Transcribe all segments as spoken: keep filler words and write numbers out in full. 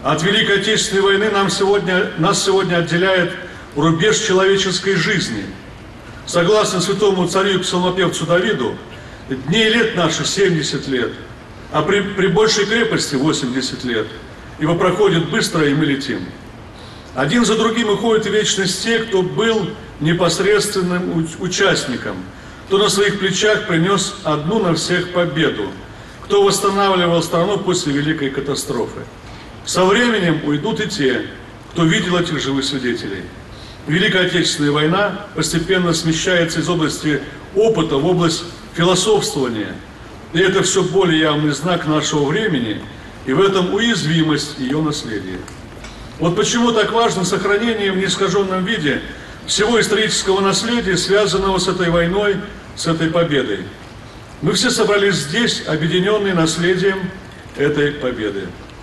От Великой Отечественной войны нам сегодня, нас сегодня отделяет рубеж человеческой жизни. Согласно святому царю и псалмопевцу Давиду, дней лет наших семьдесят лет, а при, при большей крепости восемьдесят лет, ибо проходит быстро, и мы летим. Один за другим уходят в вечность те, кто был непосредственным участником, кто на своих плечах принес одну на всех победу, кто восстанавливал страну после великой катастрофы. Со временем уйдут и те, кто видел этих живых свидетелей. Великая Отечественная война постепенно смещается из области опыта в область философствования. И это все более явный знак нашего времени, и в этом уязвимость ее наследия. Вот почему так важно сохранение в неискаженном виде всего исторического наследия, связанного с этой войной, с этой победой. Мы все собрались здесь, объединенные наследием этой победы.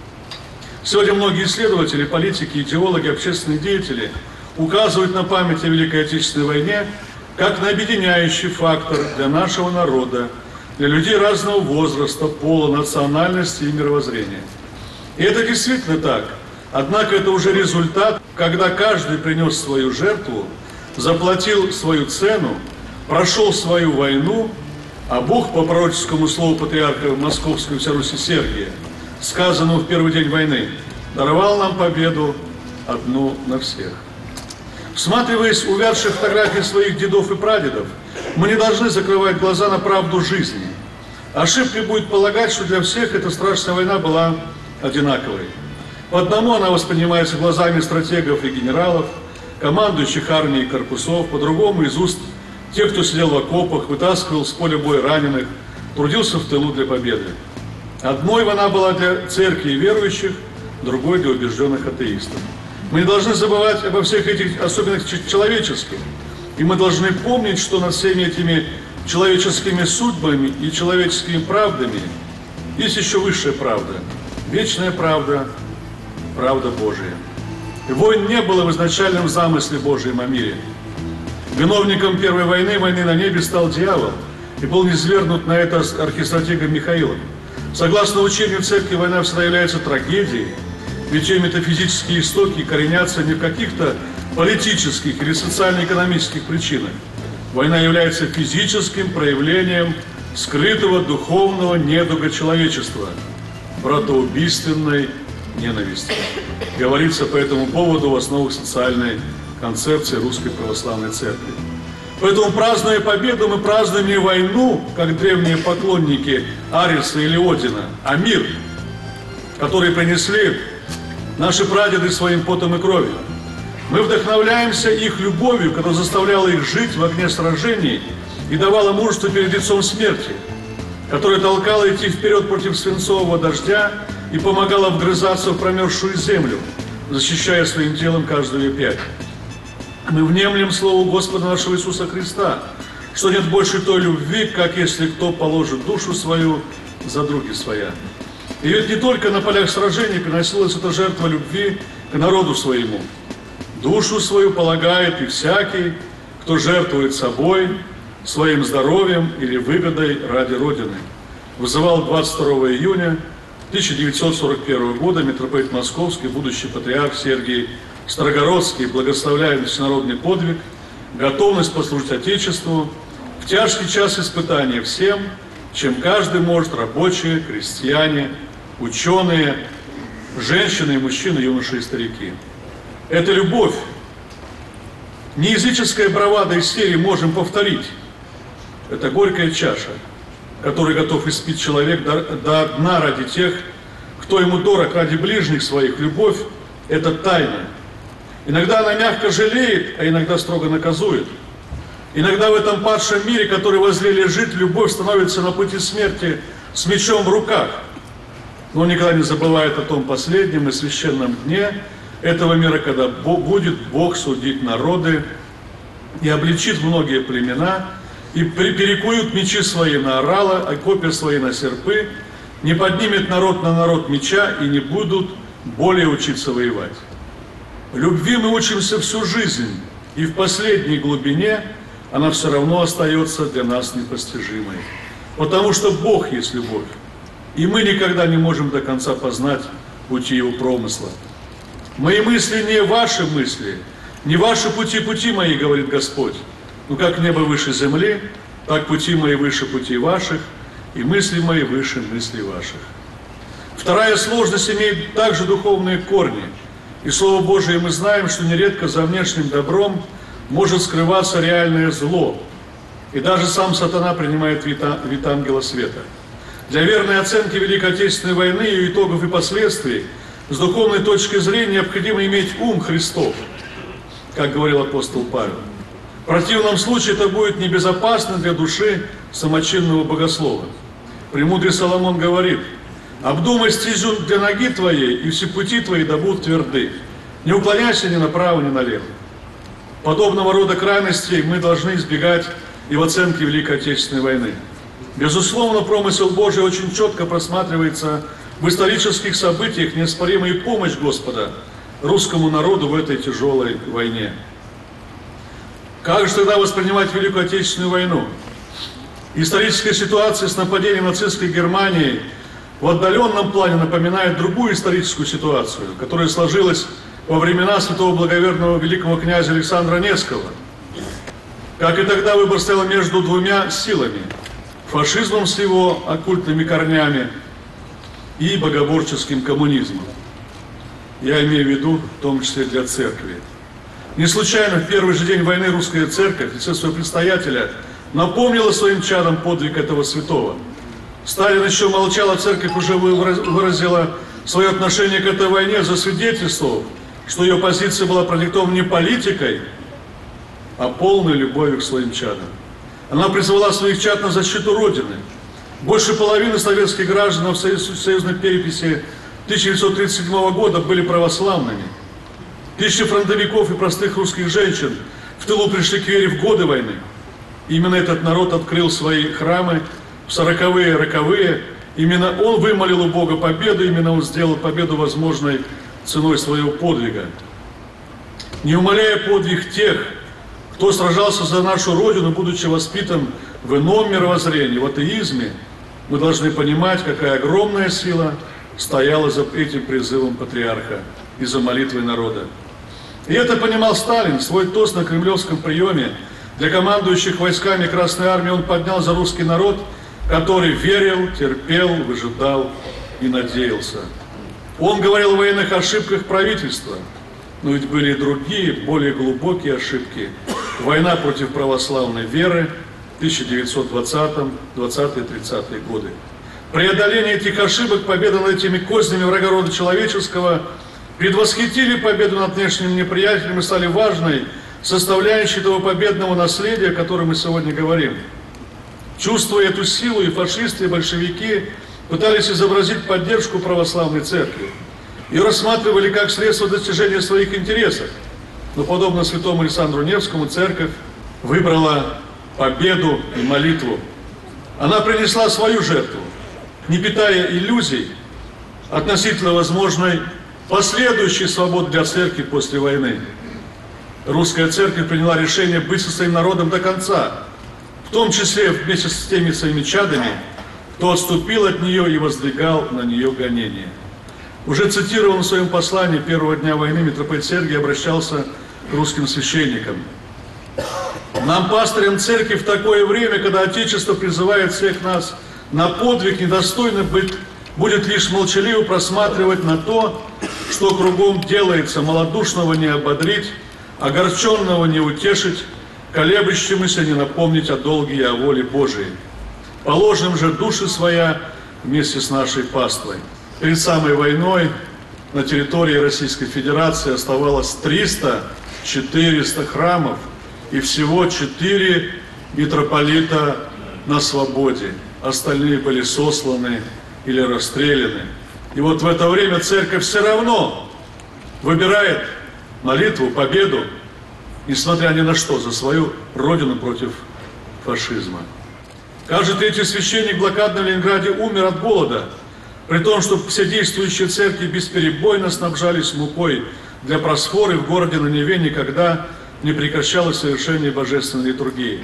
Сегодня многие исследователи, политики, идеологи, общественные деятели указывают на память о Великой Отечественной войне как на объединяющий фактор для нашего народа, для людей разного возраста, пола, национальности и мировоззрения. И это действительно так. Однако это уже результат, когда каждый принес свою жертву, заплатил свою цену, прошел свою войну, а Бог по пророческому слову патриарха Московского вся Руси Сергия, сказанному в первый день войны, даровал нам победу одну на всех. Всматриваясь в увядшие фотографии своих дедов и прадедов, мы не должны закрывать глаза на правду жизни. Ошибкой будет полагать, что для всех эта страшная война была одинаковой. По одному она воспринимается глазами стратегов и генералов, командующих армией корпусов, по-другому из уст тех, кто сидел в окопах, вытаскивал с поля боя раненых, трудился в тылу для победы. Одной война была для церкви и верующих, другой для убежденных атеистов. Мы не должны забывать обо всех этих особенностях человеческих, и мы должны помнить, что над всеми этими человеческими судьбами и человеческими правдами есть еще высшая правда, вечная правда, правда Божия. И войн не было в изначальном замысле Божьем о мире. Виновником первой войны, войны на небе, стал дьявол и был низвергнут на это архистратегом Михаилом. Согласно учению церкви, война всегда является трагедией, ведь ее метафизические истоки коренятся не в каких-то политических или социально-экономических причинах. Война является физическим проявлением скрытого духовного недуга человечества, братоубийственной ненависти. Говорится по этому поводу в основах социальной концепции Русской Православной Церкви. Поэтому, празднуя победу, мы празднуем не войну, как древние поклонники Ариса или Одина, а мир, который принесли наши прадеды своим потом и кровью. Мы вдохновляемся их любовью, которая заставляла их жить в огне сражений и давала мужество перед лицом смерти, которая толкала идти вперед против свинцового дождя и помогала вгрызаться в промерзшую землю, защищая своим телом каждую пять. Мы внемлем слову Господа нашего Иисуса Христа, что нет больше той любви, как если кто положит душу свою за други своя. И ведь не только на полях сражений приносилась эта жертва любви к народу своему. Душу свою полагает и всякий, кто жертвует собой, своим здоровьем или выгодой ради Родины. Вызывал двадцать второго июня тысяча девятьсот сорок первого года митрополит Московский, будущий патриарх Сергий Строгородский, благословляя всенародный подвиг, готовность послужить Отечеству в тяжкий час испытания всем, чем каждый может, рабочие, крестьяне, ученые, женщины и мужчины, юноши и старики. Это любовь, не языческая бравада из серии «можем повторить». Это горькая чаша, которую готов испить человек до, до дна ради тех, кто ему дорог, ради ближних своих. Любовь – это тайна. Иногда она мягко жалеет, а иногда строго наказует. Иногда в этом падшем мире, который возле лежит, любовь становится на пути смерти с мечом в руках. Но никогда не забывает о том последнем и священном дне этого мира, когда будет Бог судить народы и обличит многие племена, и перекуют мечи свои на орала, а копья свои на серпы, не поднимет народ на народ меча и не будут более учиться воевать. Любви мы учимся всю жизнь, и в последней глубине она все равно остается для нас непостижимой. Потому что Бог есть любовь, и мы никогда не можем до конца познать пути его промысла. Мои мысли не ваши мысли, не ваши пути пути мои, говорит Господь. Но как небо выше земли, так пути мои выше путей ваших, и мысли мои выше мыслей ваших. Вторая сложность имеет также духовные корни. И Слово Божие мы знаем, что нередко за внешним добром может скрываться реальное зло. И даже сам сатана принимает вид, вид ангела света. Для верной оценки Великой Отечественной войны, ее итогов и последствий, с духовной точки зрения необходимо иметь ум Христов, как говорил апостол Павел. В противном случае это будет небезопасно для души самочинного богослова. Премудрый Соломон говорит: «Обдумай стезю для ноги твоей, и все пути твои да будут тверды. Не уклоняйся ни направо, ни налево». Подобного рода крайностей мы должны избегать и в оценке Великой Отечественной войны. Безусловно, промысел Божий очень четко просматривается в исторических событиях, неоспоримая помощь Господа русскому народу в этой тяжелой войне. Как же тогда воспринимать Великую Отечественную войну? Историческая ситуация с нападением нацистской Германии в отдаленном плане напоминает другую историческую ситуацию, которая сложилась во времена святого благоверного великого князя Александра Невского. Как и тогда, выбор стоял между двумя силами – фашизмом с его оккультными корнями и богоборческим коммунизмом. Я имею в виду в том числе для церкви. Не случайно в первый же день войны русская церковь, в лице своего предстоятеля, напомнила своим чадам подвиг этого святого. Сталин еще молчал, а церковь уже выразила свое отношение к этой войне, засвидетельствовав, что ее позиция была продиктована не политикой, а полной любовью к своим чадам. Она призвала своих чад на защиту Родины. Больше половины советских граждан в союзной переписи тысяча девятьсот тридцать седьмого года были православными. Тысячи фронтовиков и простых русских женщин в тылу пришли к вере в годы войны. Именно этот народ открыл свои храмы в сороковые и роковые. Именно он вымолил у Бога победу, именно он сделал победу возможной ценой своего подвига. Не умаляя подвиг тех, кто сражался за нашу Родину, будучи воспитан в ином мировоззрении, в атеизме, мы должны понимать, какая огромная сила стояла за этим призывом патриарха и за молитвой народа. И это понимал Сталин. Свой тост на кремлевском приеме для командующих войсками Красной Армии он поднял за русский народ, который верил, терпел, выжидал и надеялся. Он говорил о военных ошибках правительства, но ведь были и другие, более глубокие ошибки. Война против православной веры в тысяча девятьсот двадцатом, двадцатые, тридцатые годы. Преодоление этих ошибок, победа над этими кознями врага рода человеческого предвосхитили победу над внешним неприятелем и стали важной составляющей того победного наследия, о котором мы сегодня говорим. Чувствуя эту силу, и фашисты, и большевики пытались изобразить поддержку православной церкви. Ее рассматривали как средство достижения своих интересов. Но, подобно святому Александру Невскому, церковь выбрала победу и молитву. Она принесла свою жертву, не питая иллюзий относительно возможной последующей свободы для церкви после войны. Русская церковь приняла решение быть со своим народом до конца, в том числе вместе с теми своими чадами, кто отступил от нее и воздвигал на нее гонения. Уже цитирован в своем послании первого дня войны митрополит Сергий обращался к русским священникам. «Нам, пастырям церкви, в такое время, когда Отечество призывает всех нас на подвиг, недостойно быть, будет лишь молчаливо просматривать на то, что кругом делается, малодушного не ободрить, огорченного не утешить, колеблющемуся не напомнить о долге и о воле Божией. Положим же души своя вместе с нашей паствой». Перед самой войной на территории Российской Федерации оставалось триста-четыреста храмов и всего четыре митрополита на свободе. Остальные были сосланы или расстреляны. И вот в это время церковь все равно выбирает молитву, победу, несмотря ни на что, за свою родину против фашизма. Каждый третий священник в блокадном Ленинграде умер от голода, при том, что все действующие церкви бесперебойно снабжались мукой для просфоры, в городе на Неве никогда не прекращалось совершение божественной литургии.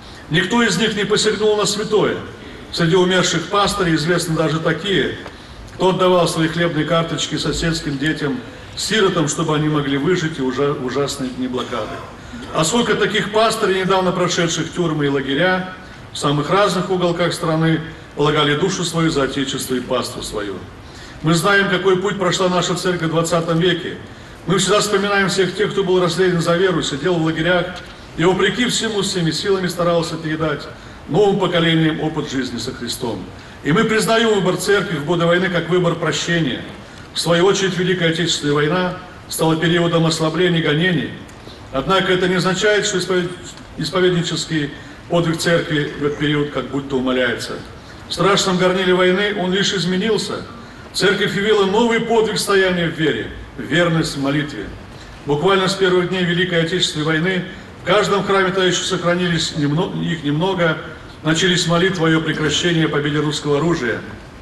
Никто из них не посягнул на святое. Среди умерших пастырей известны даже такие, Кто отдавал свои хлебные карточки соседским детям, сиротам, чтобы они могли выжить в ужасные дни блокады. А сколько таких пастырей, недавно прошедших тюрьмы и лагеря, в самых разных уголках страны, полагали душу свою за отечество и паству свою. Мы знаем, какой путь прошла наша церковь в двадцатом веке. Мы всегда вспоминаем всех тех, кто был расстрелян за веру, сидел в лагерях и, вопреки всему, всеми силами старался передать новым поколениям опыт жизни со Христом. И мы признаем выбор церкви в годы войны как выбор прощения. В свою очередь, Великая Отечественная война стала периодом ослабления и гонений. Однако это не означает, что исповеднический подвиг церкви в этот период как будто умаляется. В страшном горниле войны он лишь изменился. Церковь явила новый подвиг стояния в вере, верность в молитве. Буквально с первых дней Великой Отечественной войны в каждом храме тогда еще сохранились немного, их немного, начались молитвы о ее прекращении, о победе русского оружия.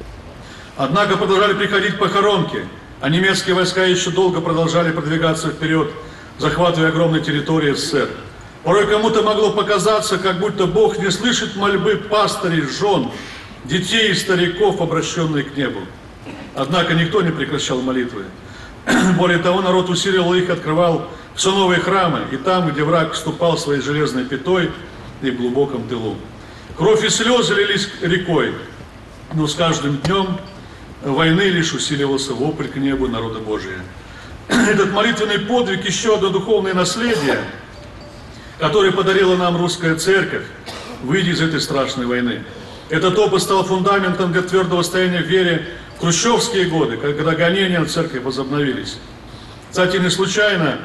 Однако продолжали приходить похоронки, а немецкие войска еще долго продолжали продвигаться вперед, захватывая огромные территории СССР. Порой кому-то могло показаться, как будто Бог не слышит мольбы пастырей, жен, детей и стариков, обращенных к небу. Однако никто не прекращал молитвы. Более того, народ усиливал их, открывал все новые храмы, и там, где враг вступал своей железной пятой и в глубоком тылу. Кровь и слезы лились рекой, но с каждым днем войны лишь усиливался вопль к небу народа Божия. Этот молитвенный подвиг – еще одно духовное наследие, которое подарила нам русская церковь, выйдя из этой страшной войны. Этот опыт стал фундаментом для твердого стояния в вере в хрущевские годы, когда гонения на церковь возобновились. Кстати, не случайно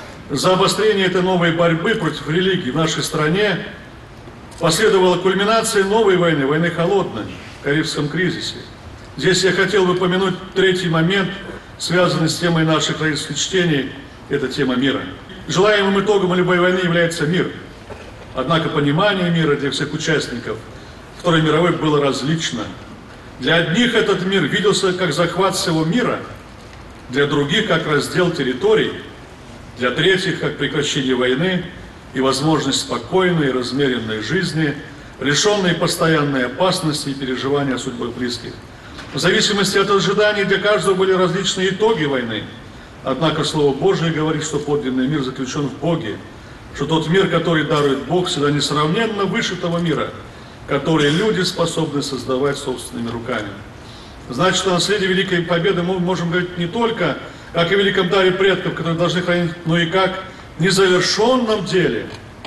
за обострение этой новой борьбы против религии в нашей стране последовала кульминация новой войны, войны холодной, в Карибском кризисе. Здесь я хотел бы упомянуть третий момент, связанный с темой наших родительских чтений, это тема мира. Желаемым итогом любой войны является мир. Однако понимание мира для всех участников Второй мировой было различно. Для одних этот мир виделся как захват всего мира, для других как раздел территорий, для третьих как прекращение войны и возможность спокойной и размеренной жизни, лишенной постоянной опасности и переживания судьбы близких. В зависимости от ожиданий для каждого были различные итоги войны. Однако Слово Божие говорит, что подлинный мир заключен в Боге, что тот мир, который дарует Бог, всегда несравненно выше того мира, который люди способны создавать собственными руками. Значит, о наследии Великой Победы мы можем говорить не только как о великом даре предков, которые должны хранить, но и как незавершенном деле,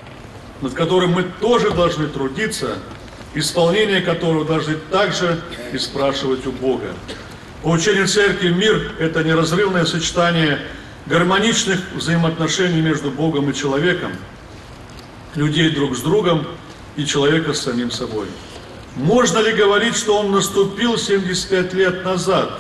над которым мы тоже должны трудиться, исполнение которого должны также и спрашивать у Бога. По учению Церкви мир – это неразрывное сочетание гармоничных взаимоотношений между Богом и человеком, людей друг с другом и человека с самим собой. Можно ли говорить, что он наступил семьдесят пять лет назад,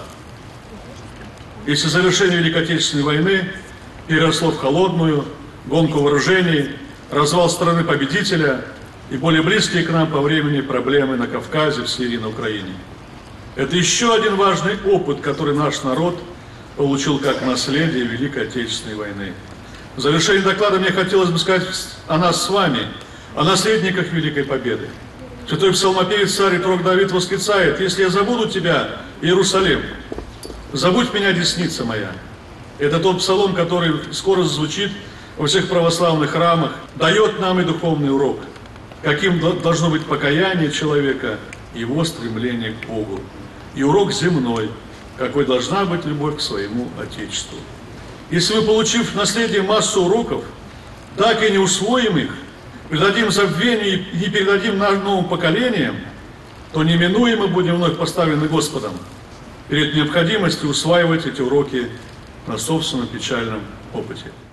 если завершение Великой Отечественной войны переросло в холодную гонку вооружений, развал страны победителя и более близкие к нам по времени проблемы на Кавказе, в Сирии, на Украине? Это еще один важный опыт, который наш народ получил как наследие Великой Отечественной войны. В завершении доклада мне хотелось бы сказать о нас с вами, о наследниках Великой Победы. Святой псалмопевец царь и пророк Давид восклицает: «Если я забуду тебя, Иерусалим, забудь меня, десница моя». Это тот псалом, который скоро звучит во всех православных храмах, дает нам и духовный урок, каким должно быть покаяние человека и его стремление к Богу. И урок земной, какой должна быть любовь к своему Отечеству. Если мы, получив в наследие массу уроков, так и не усвоим их, предадим забвению и не передадим новым поколениям, то неминуемо будем вновь поставлены Господом перед необходимостью усваивать эти уроки на собственном печальном опыте.